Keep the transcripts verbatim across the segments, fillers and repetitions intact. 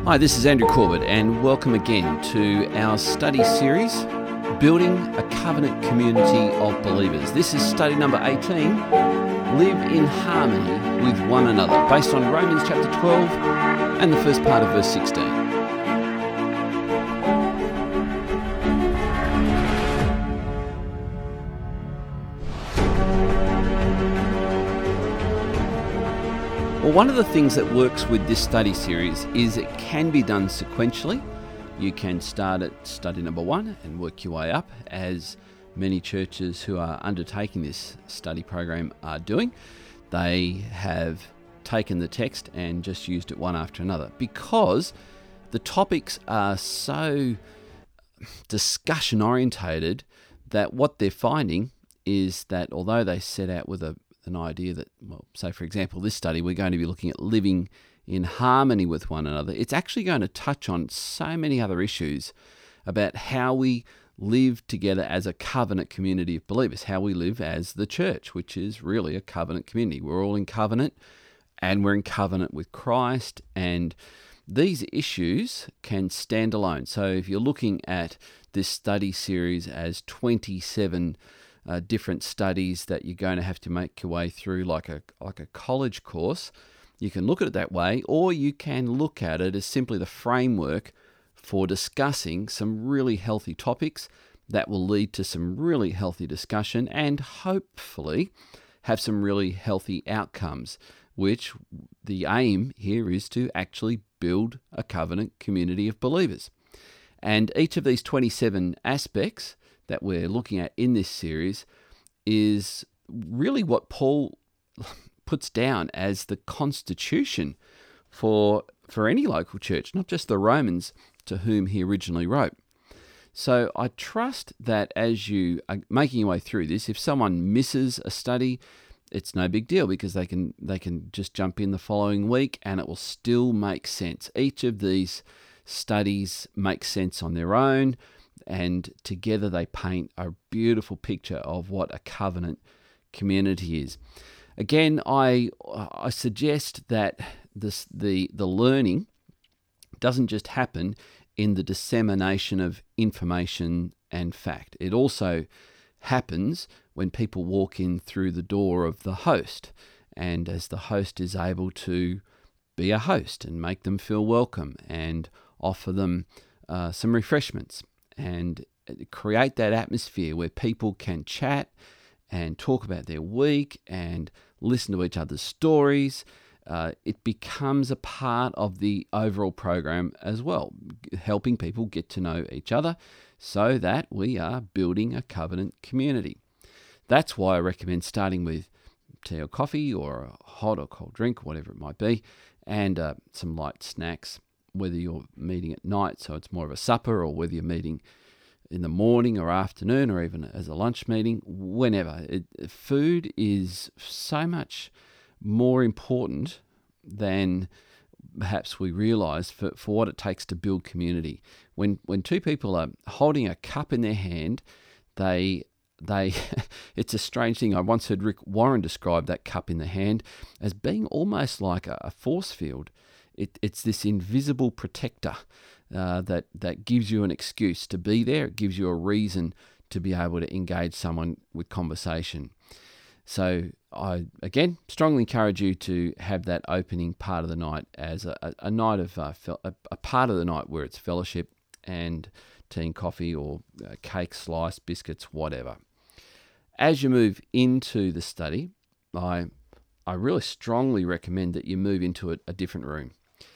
Hi, this is Andrew Corbett, and welcome again to our study series, Building a Covenant Community of Believers. This is study number eighteen, Live in Harmony with One Another, based on Romans chapter twelve and the first part of verse sixteen. Well, one of the things that works with this study series is it can be done sequentially. You can start at study number one and work your way up, as many churches who are undertaking this study program are doing. They have taken the text and just used it one after another because the topics are so discussion orientated that what they're finding is that although they set out with a an idea that, well, say for example, this study, we're going to be looking at living in harmony with one another. It's actually going to touch on so many other issues about how we live together as a covenant community of believers, how we live as the church, which is really a covenant community. We're all in covenant, and we're in covenant with Christ, and these issues can stand alone. So if you're looking at this study series as twenty-seven Uh, different studies that you're going to have to make your way through like a like a college course, you can look at it that way, or you can look at it as simply the framework for discussing some really healthy topics that will lead to some really healthy discussion and hopefully have some really healthy outcomes, which the aim here is to actually build a covenant community of believers. And each of these twenty-seven aspects that we're looking at in this series is really what Paul puts down as the constitution for for any local church, not just the Romans to whom he originally wrote. So I trust that as you are making your way through this, if someone misses a study, it's no big deal because they can they can just jump in the following week and it will still make sense. Each of these studies makes sense on their own, and together they paint a beautiful picture of what a covenant community is. Again, I I suggest that this the the learning doesn't just happen in the dissemination of information and fact. It also happens when people walk in through the door of the host, and as the host is able to be a host and make them feel welcome and offer them uh, some refreshments, and create that atmosphere where people can chat and talk about their week and listen to each other's stories. Uh, it becomes a part of the overall program as well, helping people get to know each other so that we are building a covenant community. That's why I recommend starting with tea or coffee or a hot or cold drink, whatever it might be, and uh, some light snacks, whether you're meeting at night, so it's more of a supper, or whether you're meeting in the morning or afternoon, or even as a lunch meeting, whenever. It, food is so much more important than perhaps we realise for, for what it takes to build community. When when two people are holding a cup in their hand, they they it's a strange thing. I once heard Rick Warren describe that cup in the hand as being almost like a, a force field. It, it's this invisible protector uh, that, that gives you an excuse to be there. It gives you a reason to be able to engage someone with conversation. So I, again, strongly encourage you to have that opening part of the night as a, a, a night of uh, fel- a, a part of the night where it's fellowship and tea and coffee, or uh, cake, slice, biscuits, whatever. As you move into the study, I I really strongly recommend that you move into a, a different room.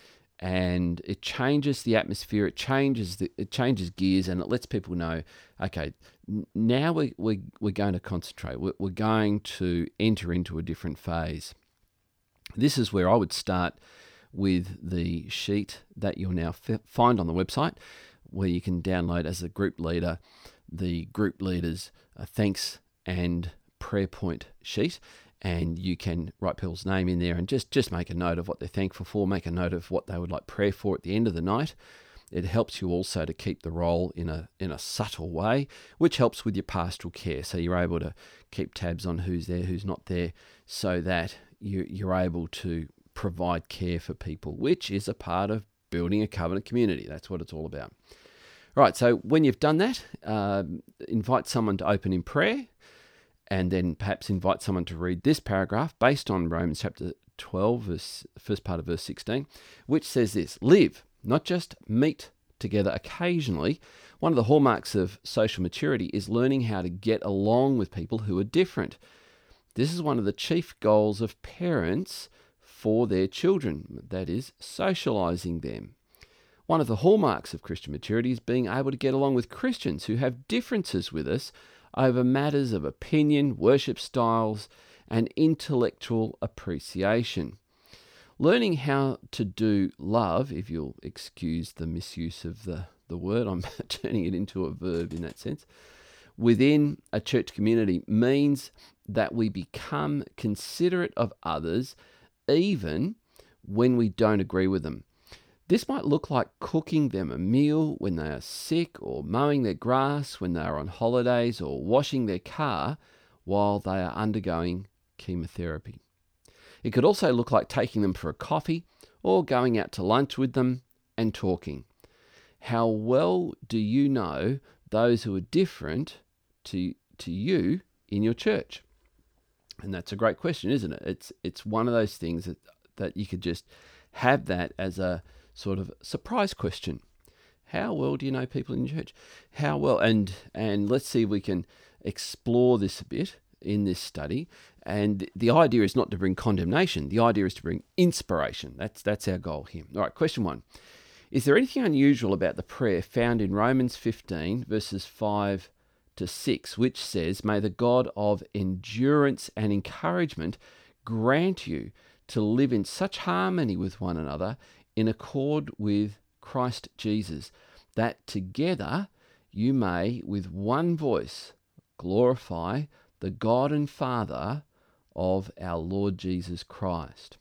And it changes the atmosphere, it changes the, it changes gears, and it lets people know, okay, now we, we, we're going to concentrate. We're, we're going to enter into a different phase. This is where I would start with the sheet that you'll now f- find on the website, where you can download as a group leader the group leader's uh, thanks and prayer point sheet. And you can write people's name in there and just, just make a note of what they're thankful for, make a note of what they would like prayer for at the end of the night. It helps you also to keep the role in a in a subtle way, which helps with your pastoral care. So you're able to keep tabs on who's there, who's not there, so that you, you're able to provide care for people, which is a part of building a covenant community. That's what it's all about. All right, so when you've done that, uh, invite someone to open in prayer, and then perhaps invite someone to read this paragraph based on Romans chapter twelve, verse, first part of verse sixteen, which says this: live, not just meet together occasionally. One of the hallmarks of social maturity is learning how to get along with people who are different. This is one of the chief goals of parents for their children, that is, socializing them. One of the hallmarks of Christian maturity is being able to get along with Christians who have differences with us over matters of opinion, worship styles, and intellectual appreciation. Learning how to do love, if you'll excuse the misuse of the, the word, I'm turning it into a verb in that sense, within a church community means that we become considerate of others even when we don't agree with them. This might look like cooking them a meal when they are sick, or mowing their grass when they are on holidays, or washing their car while they are undergoing chemotherapy. It could also look like taking them for a coffee or going out to lunch with them and talking. How well do you know those who are different to, to you in your church? And that's a great question, isn't it? It's it's one of those things that, that you could just have that as a sort of surprise question. How well do you know people in church? How well? And and let's see if we can explore this a bit in this study. And the idea is not to bring condemnation. The idea is to bring inspiration. That's that's our goal here. All right, question one. Is there anything unusual about the prayer found in Romans fifteen, verses five to six, which says, "May the God of endurance and encouragement grant you to live in such harmony with one another in accord with Christ Jesus, that together you may with one voice glorify the God and Father of our Lord Jesus Christ."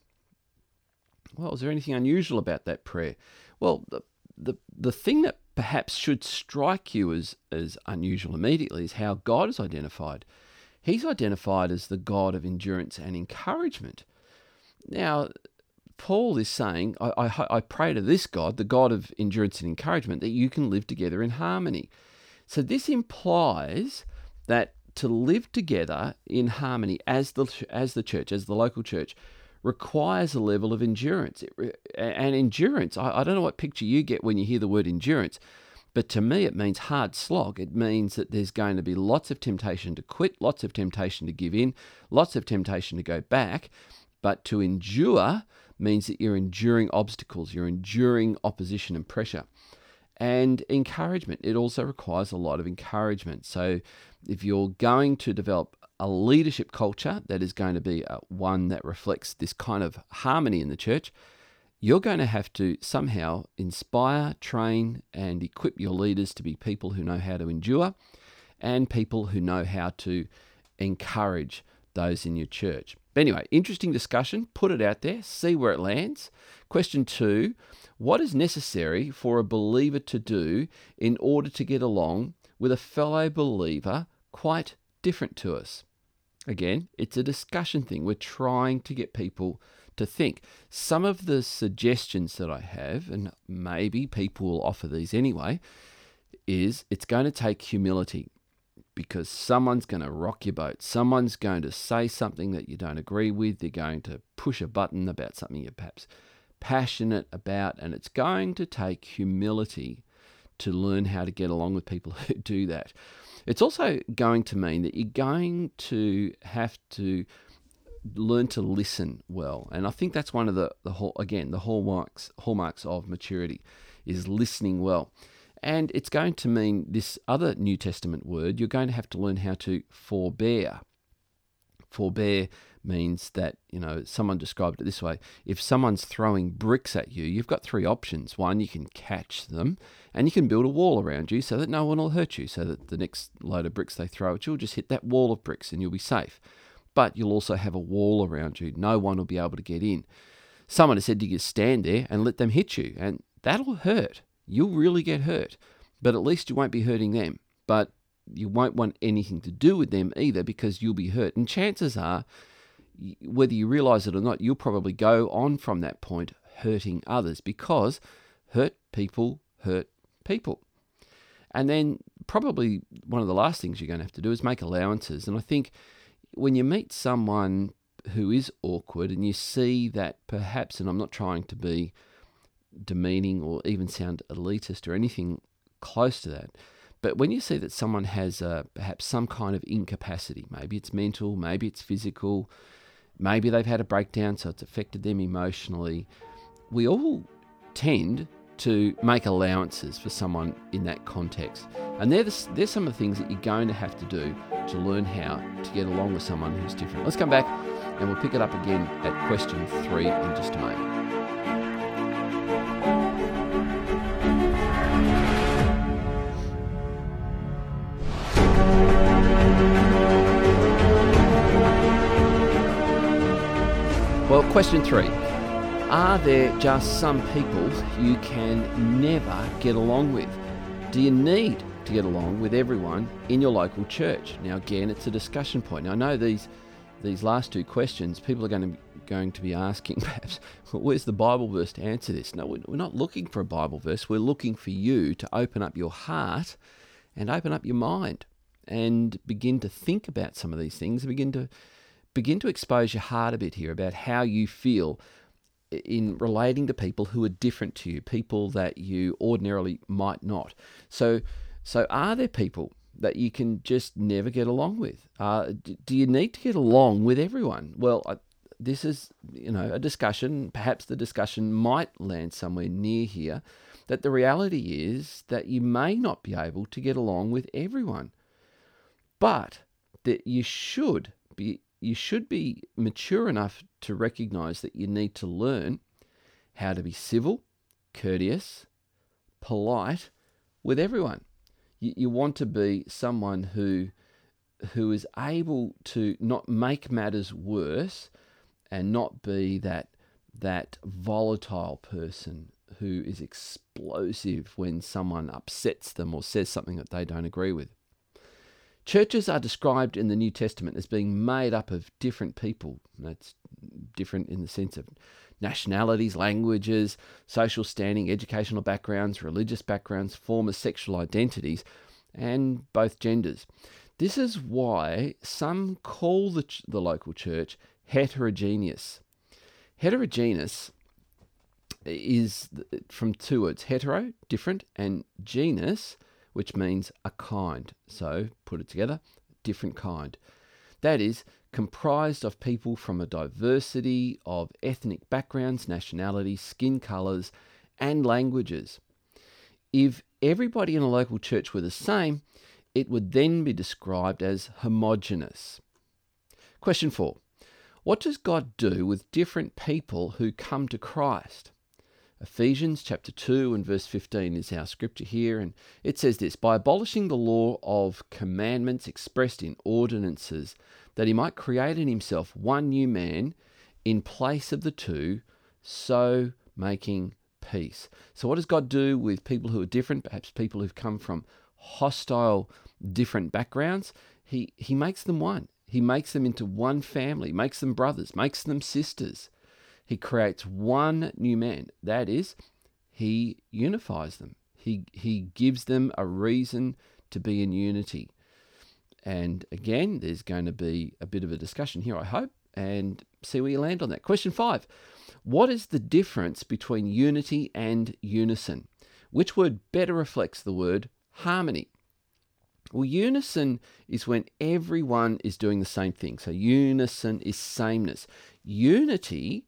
Well, is there anything unusual about that prayer? Well, the the, the thing that perhaps should strike you as, as unusual immediately is how God is identified. He's identified as the God of endurance and encouragement. Now, Paul is saying, I, I, I pray to this God, the God of endurance and encouragement, that you can live together in harmony. So this implies that to live together in harmony as the as the church, as the local church, requires a level of endurance. It, and endurance, I, I don't know what picture you get when you hear the word endurance, but to me it means hard slog. It means that there's going to be lots of temptation to quit, lots of temptation to give in, lots of temptation to go back. But to endure means that you're enduring obstacles, you're enduring opposition and pressure. And encouragement, it also requires a lot of encouragement. So if you're going to develop a leadership culture that is going to be one that reflects this kind of harmony in the church, you're going to have to somehow inspire, train, and equip your leaders to be people who know how to endure and people who know how to encourage those in your church. But anyway, interesting discussion. Put it out there, see where it lands. Question two, what is necessary for a believer to do in order to get along with a fellow believer quite different to us? Again, it's a discussion thing. We're trying to get people to think. Some of the suggestions that I have, and maybe people will offer these anyway, is it's going to take humility, because someone's going to rock your boat. Someone's going to say something that you don't agree with. They're going to push a button about something you're perhaps passionate about, and it's going to take humility to learn how to get along with people who do that. It's also going to mean that you're going to have to learn to listen well. And I think that's one of the, the whole, again, the hallmarks, hallmarks of maturity is listening well. And it's going to mean this other New Testament word, you're going to have to learn how to forbear. Forbear means that, you know, someone described it this way. If someone's throwing bricks at you, you've got three options. One, you can catch them and you can build a wall around you so that no one will hurt you, so that the next load of bricks they throw at you will just hit that wall of bricks and you'll be safe. But you'll also have a wall around you. No one will be able to get in. Someone has said you can stand there and let them hit you, and that'll hurt. You'll really get hurt, but at least you won't be hurting them. But you won't want anything to do with them either, because you'll be hurt. And chances are, whether you realize it or not, you'll probably go on from that point hurting others, because Hurt people hurt people. And then probably one of the last things you're going to have to do is make allowances. And I think when you meet someone who is awkward and you see that perhaps, and I'm not trying to be demeaning or even sound elitist or anything close to that, but when you see that someone has uh, perhaps some kind of incapacity, maybe it's mental, maybe it's physical, maybe they've had a breakdown so it's affected them emotionally, we all tend to make allowances for someone in that context. And they're, the, they're some of the things that you're going to have to do to learn how to get along with someone who's different. Let's come back and we'll pick it up again at question three in just a moment. Well, question three. Are there just some people you can never get along with? Do you need to get along with everyone in your local church? Now, again, it's a discussion point. Now, I know these these last two questions, people are going to, going to be asking, perhaps, well, where's the Bible verse to answer this? No, we're not looking for a Bible verse. We're looking for you to open up your heart and open up your mind and begin to think about some of these things and begin to begin to expose your heart a bit here about how you feel in relating to people who are different to you, people that you ordinarily might not. So, so are there people that you can just never get along with? Uh, do you need to get along with everyone? Well, I, this is, you know, a discussion. Perhaps the discussion might land somewhere near here, that the reality is that you may not be able to get along with everyone, but that you should be you should be mature enough to recognize that you need to learn how to be civil, courteous, polite with everyone. You, you want to be someone who who is able to not make matters worse and not be that that volatile person who is explosive when someone upsets them or says something that they don't agree with. Churches are described in the New Testament as being made up of different people. That's different in the sense of nationalities, languages, social standing, educational backgrounds, religious backgrounds, former sexual identities, and both genders. This is why some call the, ch- the local church heterogeneous. Heterogeneous is from two words, hetero, different, and genus, which means a kind. So, put it together, different kind. That is, comprised of people from a diversity of ethnic backgrounds, nationalities, skin colours, and languages. If everybody in a local church were the same, it would then be described as homogeneous. Question four. What does God do with different people who come to Christ? Ephesians chapter two and verse fifteen is our scripture here, and it says this: by abolishing the law of commandments expressed in ordinances, that he might create in himself one new man in place of the two, so making peace. So what does God do with people who are different, perhaps people who've come from hostile, different backgrounds? He, he makes them one. He makes them into one family, makes them brothers, makes them sisters. He creates one new man. That is, he unifies them. He he gives them a reason to be in unity. And again, there's going to be a bit of a discussion here, I hope, and see where you land on that. Question five. What is the difference between unity and unison? Which word better reflects the word harmony? Well, unison is when everyone is doing the same thing. So unison is sameness. Unity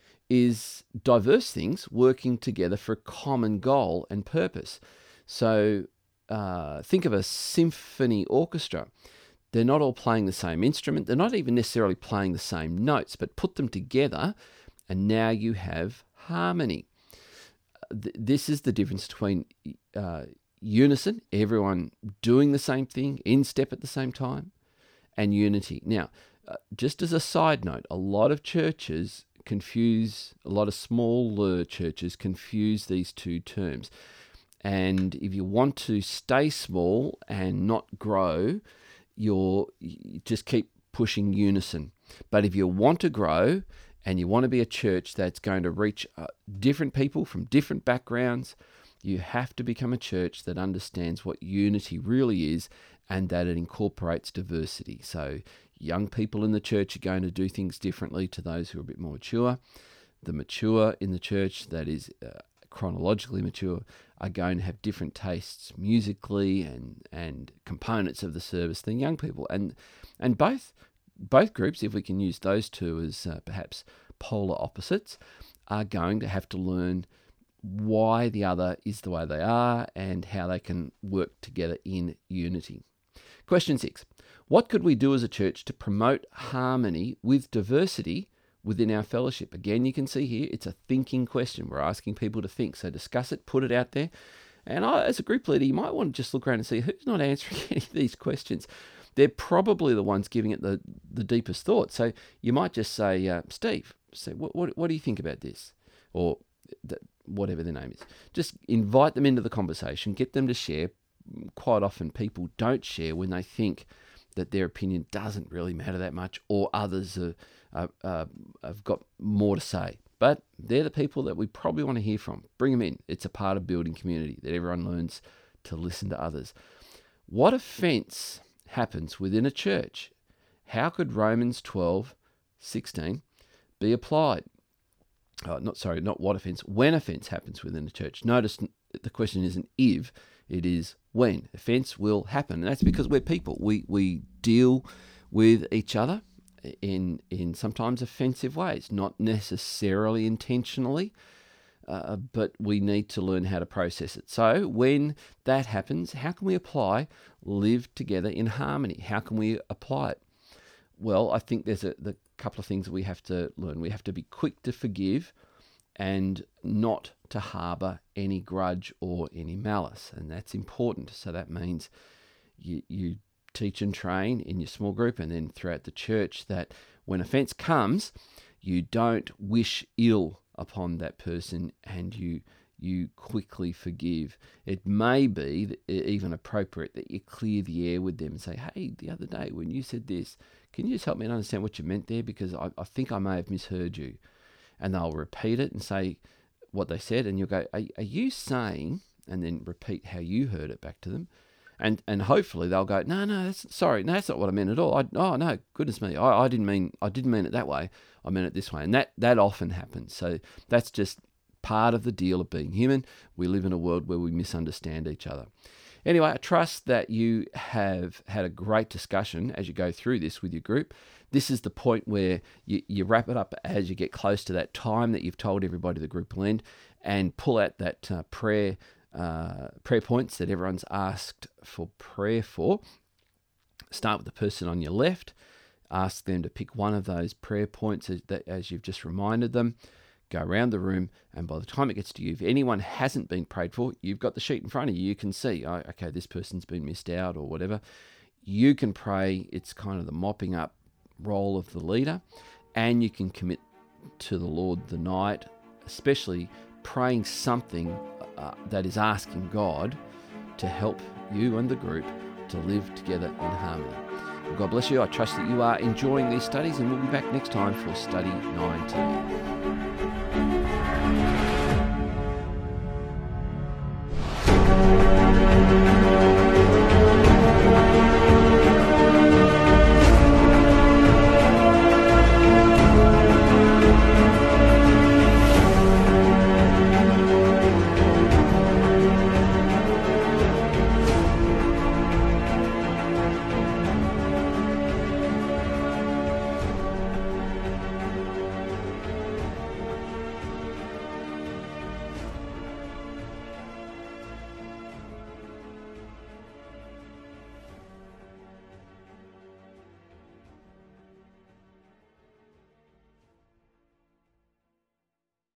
is diverse things working together for a common goal and purpose. So uh, think of a symphony orchestra. They're not all playing the same instrument. They're not even necessarily playing the same notes, but put them together and now you have harmony. Th- this is the difference between uh, unison, everyone doing the same thing, in step at the same time, and unity. Now, uh, just as a side note, a lot of churches confuse, a lot of smaller churches confuse these two terms. And if you want to stay small and not grow, you're, you just keep pushing unison. But if you want to grow and you want to be a church that's going to reach uh, different people from different backgrounds, you have to become a church that understands what unity really is and that it incorporates diversity. So young people in the church are going to do things differently to those who are a bit more mature. The mature in the church, that is uh, chronologically mature, are going to have different tastes musically and, and components of the service than young people. And and both both groups, if we can use those two as uh, perhaps polar opposites, are going to have to learn why the other is the way they are and how they can work together in unity. Question six. What could we do as a church to promote harmony with diversity within our fellowship? Again, you can see here, it's a thinking question. We're asking people to think. So discuss it, put it out there. And I, as a group leader, you might want to just look around and see who's not answering any of these questions. They're probably the ones giving it the, the deepest thought. So you might just say, uh, Steve, say, what, what, what do you think about this? Or th- whatever their name is. Just invite them into the conversation, get them to share. Quite often people don't share when they think that their opinion doesn't really matter that much, or others are, uh, uh, have got more to say. But they're the people that we probably want to hear from. Bring them in. It's a part of building community, that everyone learns to listen to others. What offence happens within a church? How could Romans twelve sixteen be applied? Oh, not sorry, not what offence, when offence happens within a church. Notice the question isn't if, it is when. Offence will happen, and that's because we're people. We we deal with each other in in sometimes offensive ways, not necessarily intentionally, uh, but we need to learn how to process it. So when that happens, how can we apply live together in harmony? How can we apply it? Well, I think there's a the couple of things that we have to learn. We have to be quick to forgive and not to harbour any grudge or any malice. And that's important. So that means you, you teach and train in your small group and then throughout the church that when offence comes, you don't wish ill upon that person and you you quickly forgive. It may be even appropriate that you clear the air with them and say, hey, the other day when you said this, can you just help me understand what you meant there? Because I, I think I may have misheard you. And they'll repeat it and say what they said, and you'll go, are, are you saying, and then repeat how you heard it back to them. And and hopefully they'll go, no, no, that's, sorry, no, that's not what I meant at all. I, oh, no, goodness me, I, I didn't mean I didn't mean it that way. I meant it this way. And that, that often happens. So that's just part of the deal of being human. We live in a world where we misunderstand each other. Anyway, I trust that you have had a great discussion as you go through this with your group. This is the point where you, you wrap it up as you get close to that time that you've told everybody the group will end, and pull out that uh, prayer uh, prayer points that everyone's asked for prayer for. Start with the person on your left. Ask them to pick one of those prayer points as, that, as you've just reminded them. Go around the room, and by the time it gets to you, if anyone hasn't been prayed for, you've got the sheet in front of you. You can see, oh, okay, this person's been missed out or whatever. You can pray. It's kind of the mopping up role of the leader, and you can commit to the Lord the night, especially praying something uh, that is asking God to help you and the group to live together in harmony. Well, God bless you. I trust that you are enjoying these studies, and we'll be back next time for study nineteen.